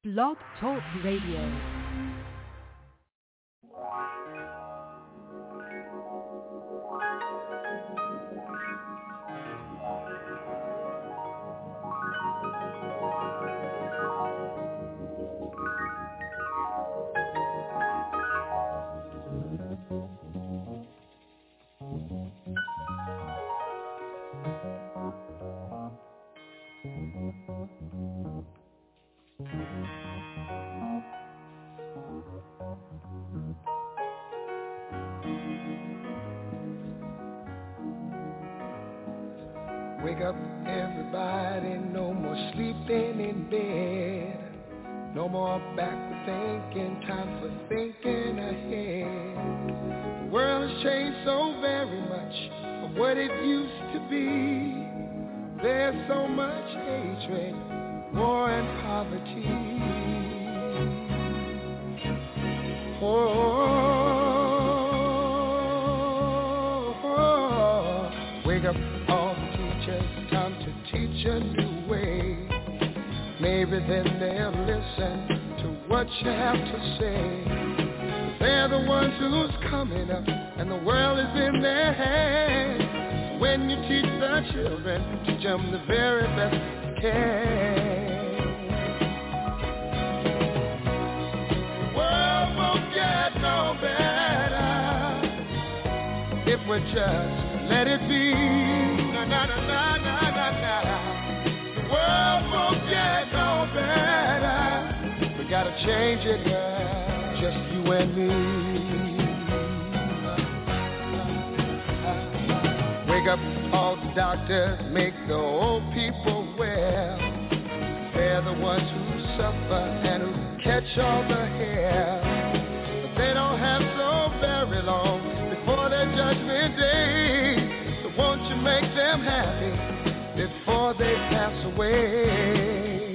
Blog Talk Radio. Wake up, everybody, no more sleeping in bed. No more backward thinking, time for thinking ahead. The world has changed so very much from what it used to be. There's so much hatred, war and poverty. Wake up, all the teachers, time to teach a new way. Maybe then they'll listen to what you have to say. They're the ones who's coming up, and the world is in their hands. When you teach the children, teach them the very best you can. The world won't get no better if we just let it be. Na na na na na na na. The world won't get no better. We gotta change it, girl. Just you and me. Wake up, all the doctors, make the old people well. They're the ones who suffer and who catch all the hair. But they don't have so very long before their judgment day. So won't you make them happy before they pass away?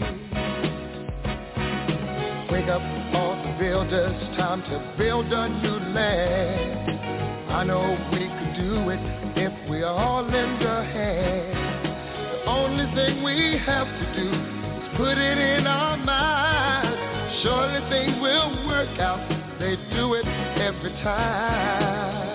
Wake up, all the builders, time to build a new land. I know we could do it if we all lend a hand. The only thing we have to do is put it in our minds. Surely things will work out. They do it every time.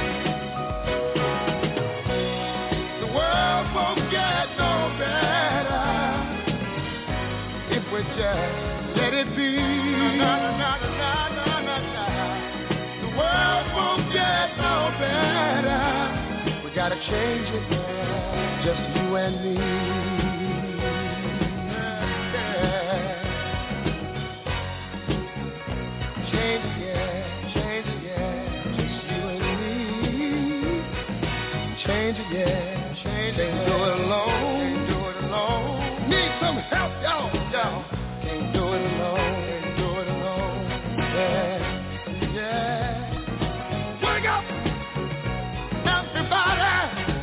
The world won't get no better if we just let it be. Na, na, na, na, na, na, na. The world won't get no better. We gotta change it, girl. Just you and me. Change it, yeah, change it, yeah, just you and me. Change it, yeah, change it. Can't do it alone, can't do it alone. Need some help, y'all. Can't do it alone, can't do it alone. Yeah, yeah. Wake up, everybody.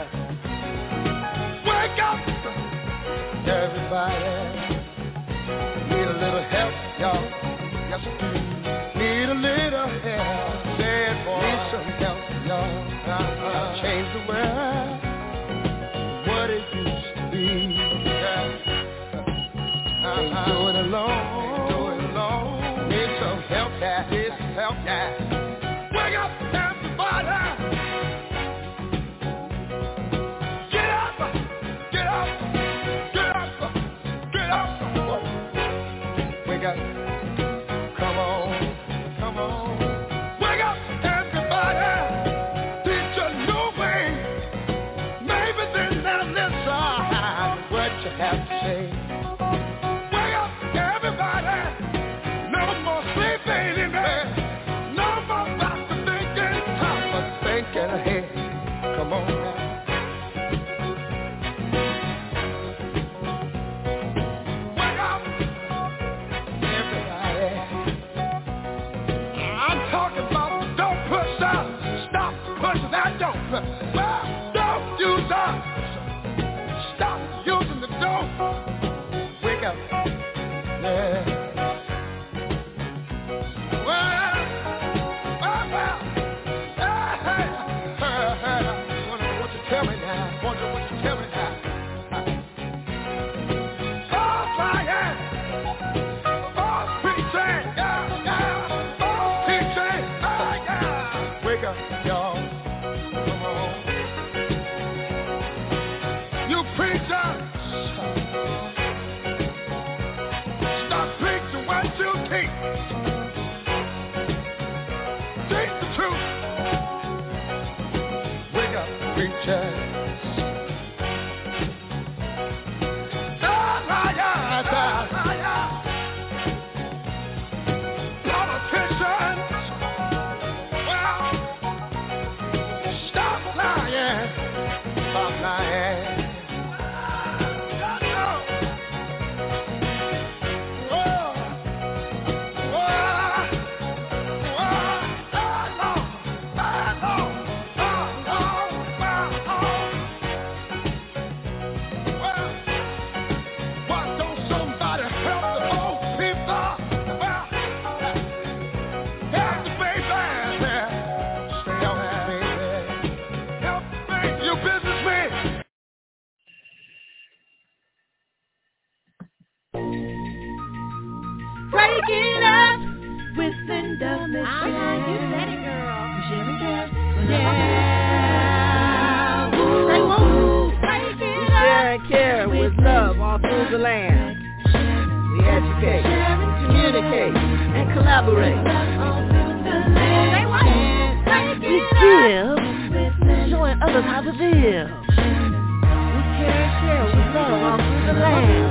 Wake up, everybody. Need a little help, y'all. Yes, we do. Need a little help. Say it, boy. Need some help, y'all. Change the world, what it used to be. Can't do it alone. Can't do it alone. Need some help, yeah. Need some help, yeah. Wake up, everybody. Get up, get up, get up, get up. Wake up. Come on, come on. Wake up, everybody. Teach a new way. Maybe then they'll listen to what you have to say. Wake up, everybody. No more sleeping in bed. No more about to thinking. Time for thinking ahead. Come on now. Wake up, up, y'all. Come on. You preachers, stop preaching what you teach. Teach the truth. Wake up, preachers. Breaking up with Linda Mitchell. You said it, girl. Yeah. We share and care with love all through the land. We educate, communicate, and collaborate. We give, showing others how to live. We care and share with love all through the land.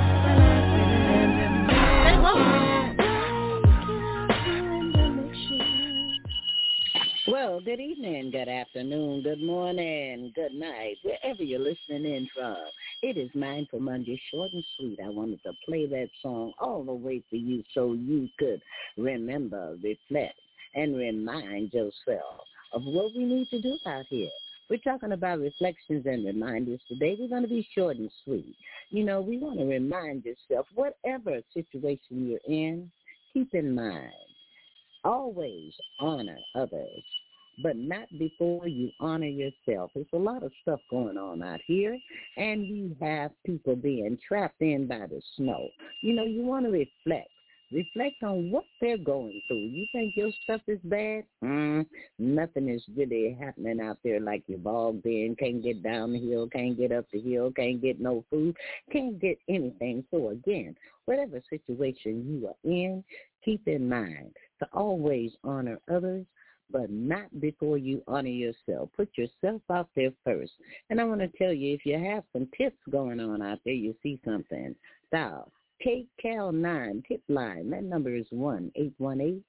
Well, good evening, good afternoon, good morning, good night, wherever you're listening in from. It is Mindful Monday, short and sweet. I wanted to play that song all the way for you so you could remember, reflect, and remind yourself of what we need to do out here. We're talking about reflections and reminders today. We're going to be short and sweet. You know, we want to remind yourself, whatever situation you're in, keep in mind, always honor others, but not before you honor yourself. There's a lot of stuff going on out here, and you have people being trapped in by the snow. You know, you want to reflect. Reflect on what they're going through. You think your stuff is bad? Nothing is really happening out there like you're bogged in, can't get down the hill, can't get up the hill, can't get no food, can't get anything. So again, whatever situation you are in, keep in mind to always honor others, but not before you honor yourself. Put yourself out there first. And I want to tell you, if you have some tips going on out there, you see something, dial KCAL9 tip line. That number is 1-818-655-2422.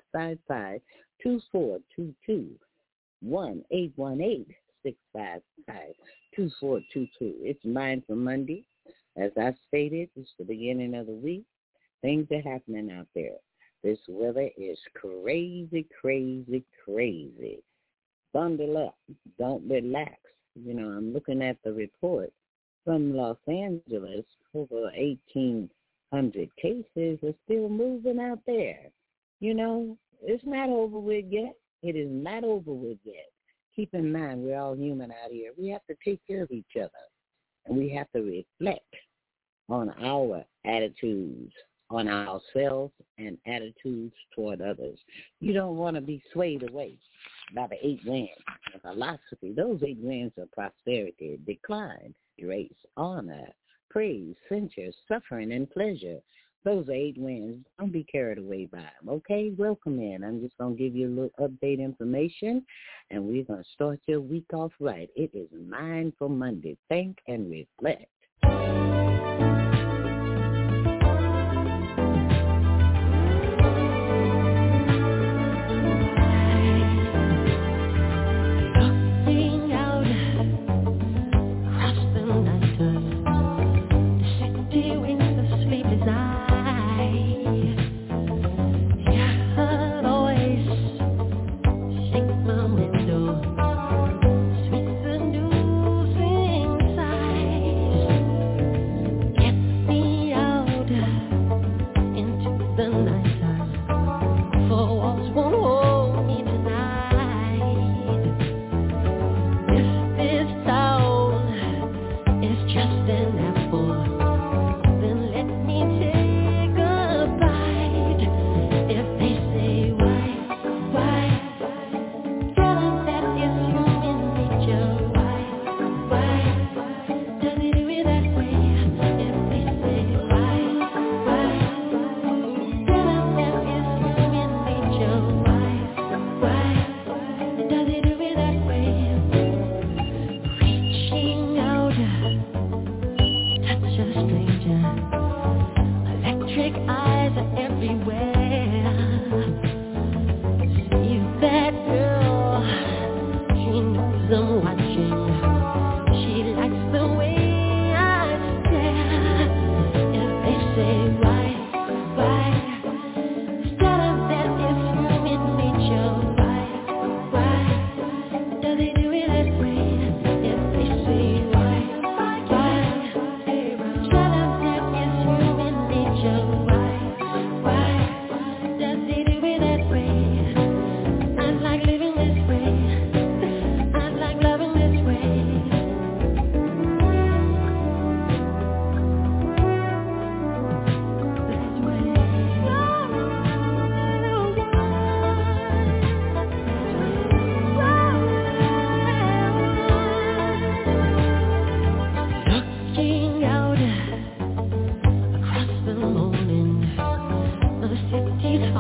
1-818-655-2422. It's Mindful Monday. As I stated, it's the beginning of the week. Things are happening out there. This weather is crazy, crazy, crazy. Bundle up. Don't relax. You know, I'm looking at the report from Los Angeles. Over 1,800 cases are still moving out there. You know, it's not over with yet. It is not over with yet. Keep in mind, we're all human out here. We have to take care of each other. And we have to reflect on our attitudes, on ourselves, and attitudes toward others. You don't want to be swayed away by the 8 winds of philosophy. Those 8 winds of prosperity, decline, grace, honor, praise, censure, suffering, and pleasure. Those are 8 winds. Don't be carried away by them, okay? Welcome in. I'm just going to give you a little update information, and we're going to start your week off right. It is Mindful Monday. Think and reflect.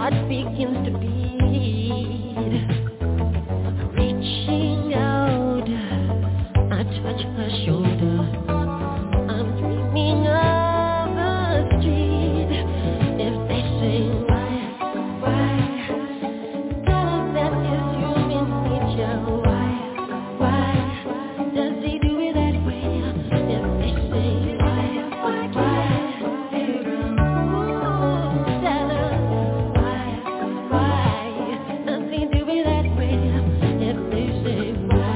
heart begins to beat. Reaching out, I touch her shoulder. I'm dreaming of a street. If they say why, tell us that is human nature. Why does he do it that way? If they say why, tell us why does he do it that way? If they say why,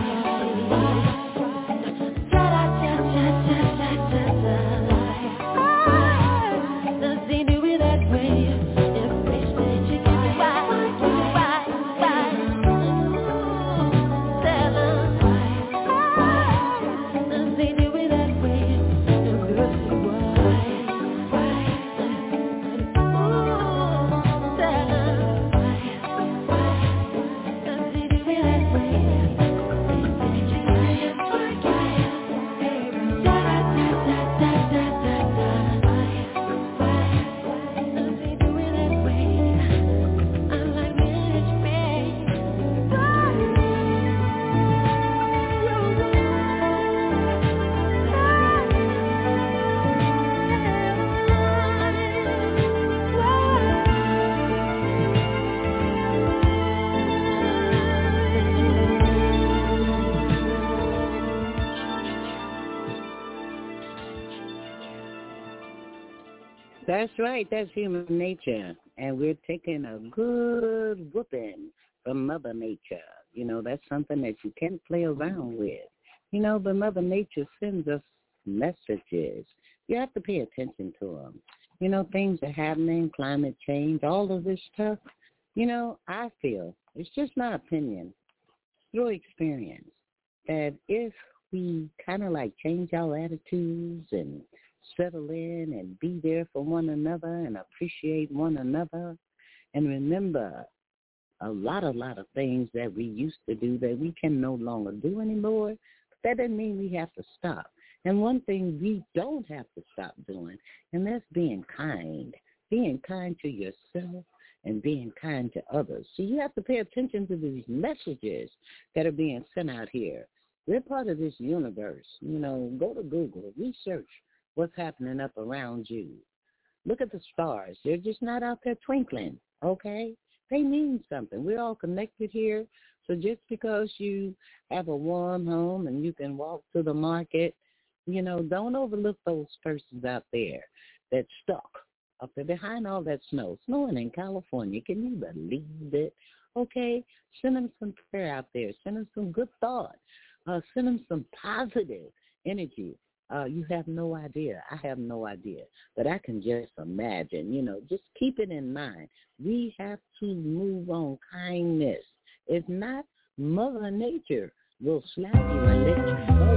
does he do it that way? If they say why, tell us does he do it that way? If they say why, tell us does he do it that way? That's right. That's human nature. And we're taking a good whooping from Mother Nature. You know, that's something that you can't play around with. You know, but Mother Nature sends us messages. You have to pay attention to them. You know, things are happening, climate change, all of this stuff. You know, I feel, it's just my opinion, through experience, that if we kind of like change our attitudes and settle in and be there for one another and appreciate one another and remember a lot of things that we used to do that we can no longer do anymore. That doesn't mean we have to stop. And one thing we don't have to stop doing, and that's being kind to yourself and being kind to others. So you have to pay attention to these messages that are being sent out here. We're part of this universe. You know, go to Google, research what's happening up around you. Look at the stars. They're just not out there twinkling, okay? They mean something. We're all connected here. So just because you have a warm home and you can walk to the market, you know, don't overlook those persons out there that's stuck up there behind all that snow. Snowing in California. Can you believe it? Okay? Send them some prayer out there. Send them some good thought. Send them some positive energy. You have no idea. I have no idea. But I can just imagine, you know, just keep it in mind. We have to move on kindness. If not, Mother Nature will slap you and let you go.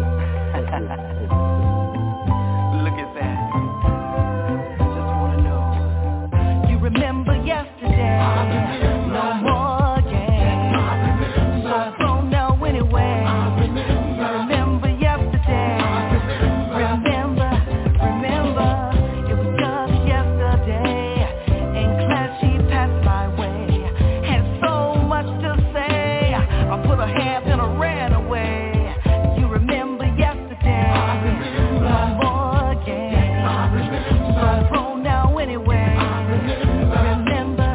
Look at that. Just want to know. You remember yesterday? No more games. So don't know anyway. Remember yesterday? Remember, it was just yesterday. In class she passed my way. Had so much to say. I put her hands and I ran away. You remember yesterday? No more games. So grown now anyway. Remember.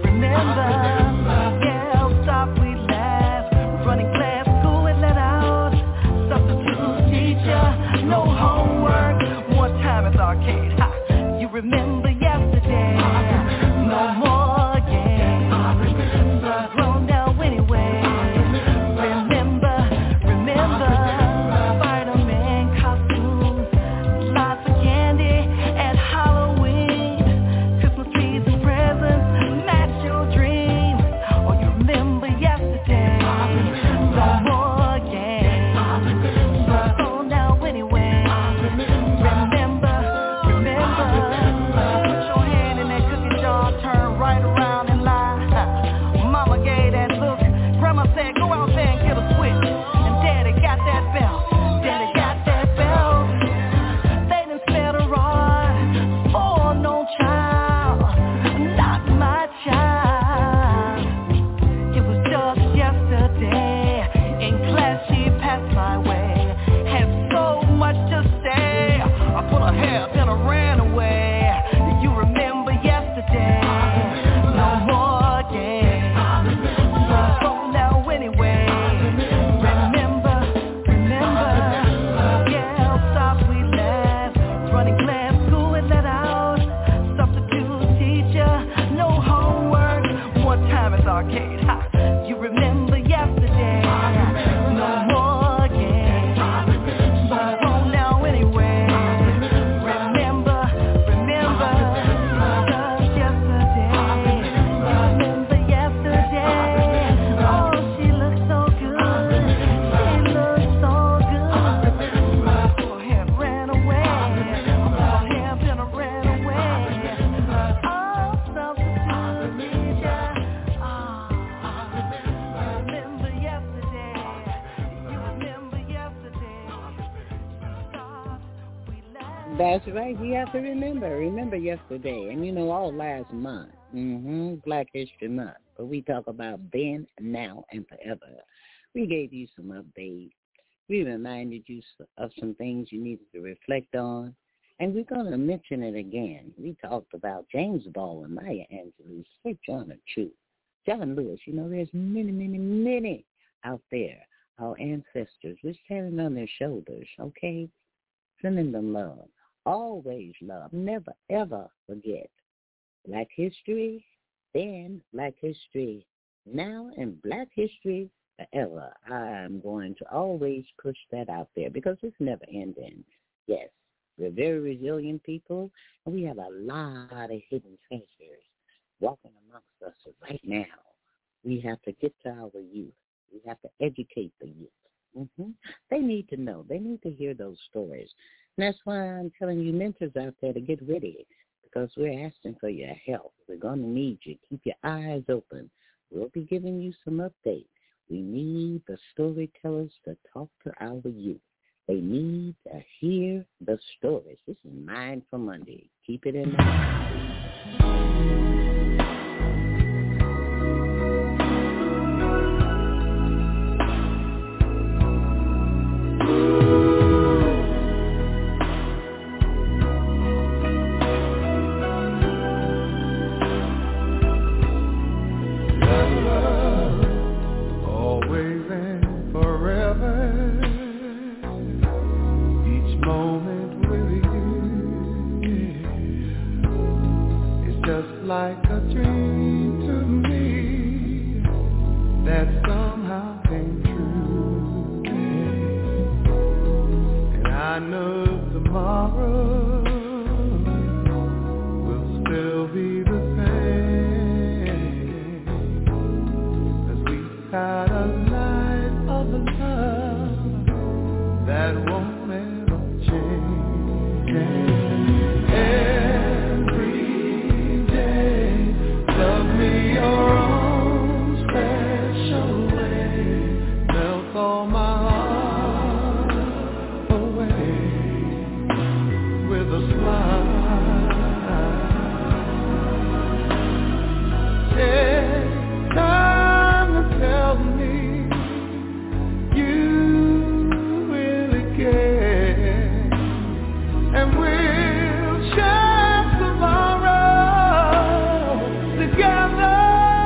Yeah, stop, we laugh. Running class, school and let out. Substitute teacher, no homework. More time at the arcade. Ha. You remember yesterday? No more games. Grown now anyway. Remember. Spider-Man costumes, lots of candy at Halloween. Christmas trees and presents match your dreams. That's right. You have to remember yesterday, and all last month, Black History Month. But we talk about then, now, and forever. We gave you some updates. We reminded you of some things you needed to reflect on, and we're going to mention it again. We talked about James Baldwin, Maya Angelou, Sojourner Truth, John Lewis. There's many out there, our ancestors. We're standing on their shoulders, okay? Sending them love. Always love. Never, ever forget. Black history, then Black history now, and Black history forever. I'm going to always push that out there because it's never ending. Yes, we're very resilient people, and we have a lot of hidden treasures walking amongst us right now. We have to get to our youth. We have to educate the youth. They need to know. They need to hear those stories. And that's why I'm telling you mentors out there to get ready, because we're asking for your help. We're going to need you. Keep your eyes open. We'll be giving you some updates. We need the storytellers to talk to our youth. They need to hear the stories. This is Mindful Monday. Keep it in mind. Like a dream to me that somehow came true, and I know tomorrow will still be the same, 'cause we had a life of love that won't ever change. Together.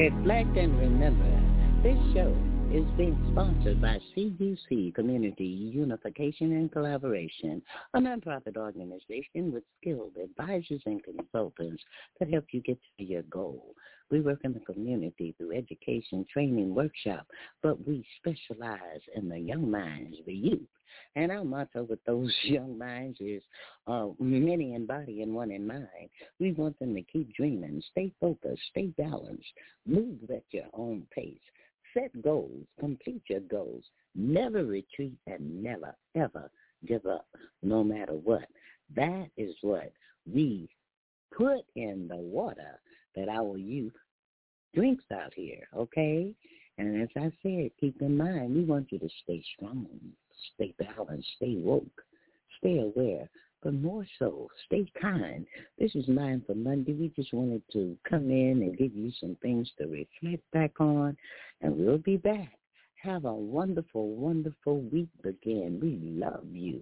Reflect and remember, this show is being sponsored by CUC, Community Unification and Collaboration, a nonprofit organization with skilled advisors and consultants that help you get to your goal. We work in the community through education, training, workshop, but we specialize in the young minds, the youth. And our motto with those young minds is many in body and one in mind. We want them to keep dreaming, stay focused, stay balanced, move at your own pace. Set goals, complete your goals, never retreat, and never, ever give up, no matter what. That is what we put in the water that our youth drinks out here, okay? And as I said, keep in mind, we want you to stay strong, stay balanced, stay woke, stay aware, but more so, stay kind. This is Mindful Monday. We just wanted to come in and give you some things to reflect back on, and we'll be back. Have a wonderful, wonderful week again. We love you.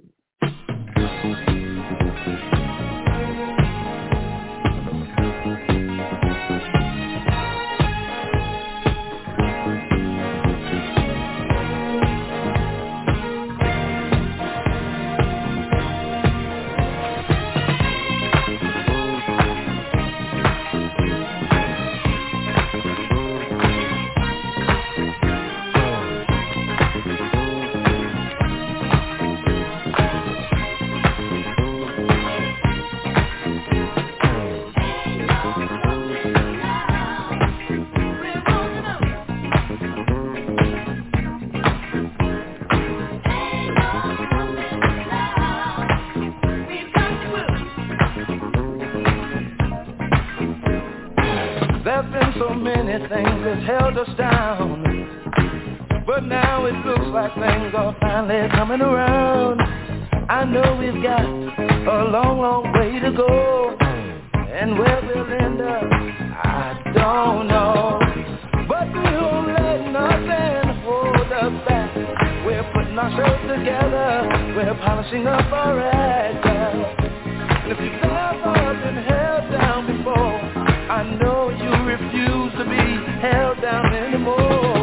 So many things that's held us down, but now it looks like things are finally coming around. I know we've got a long, long way to go, and where we'll end up, I don't know. But we won't let nothing hold us back. We're putting ourselves together, we're polishing up our act. And if you've never been held down before, I know you refuse to be held down anymore.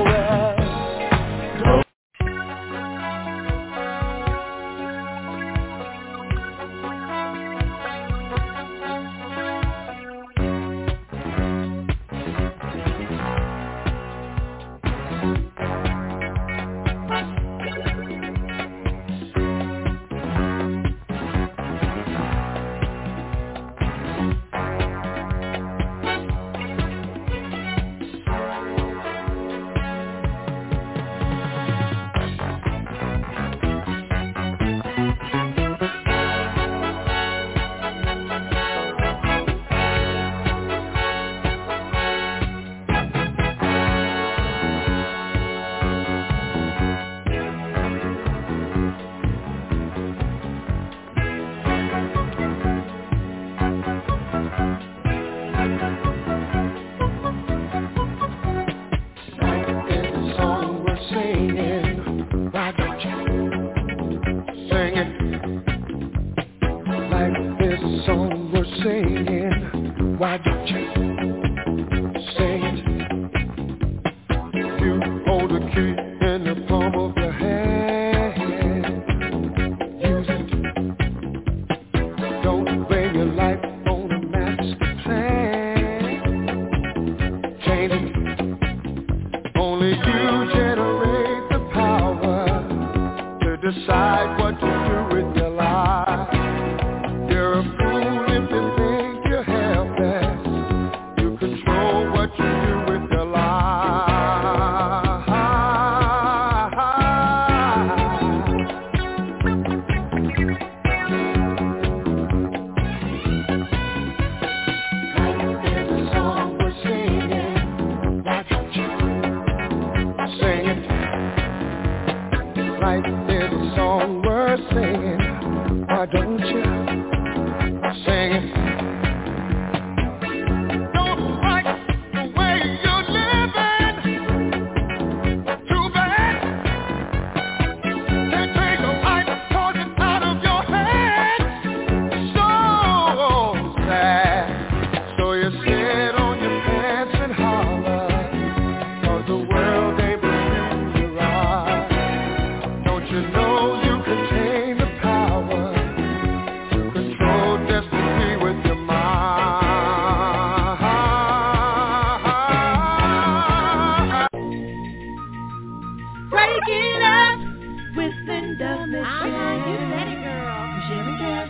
Break it up with Linda Michelle. You said it, girl. Michelle and Cass.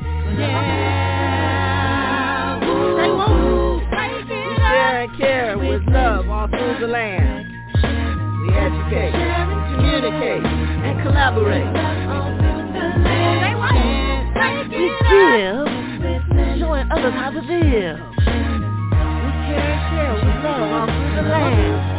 Yeah. Say woo. Break it up. Share and care with love all through the land. We educate, communicate, and collaborate. We give, showing others how to live. We care and share with love all through the land.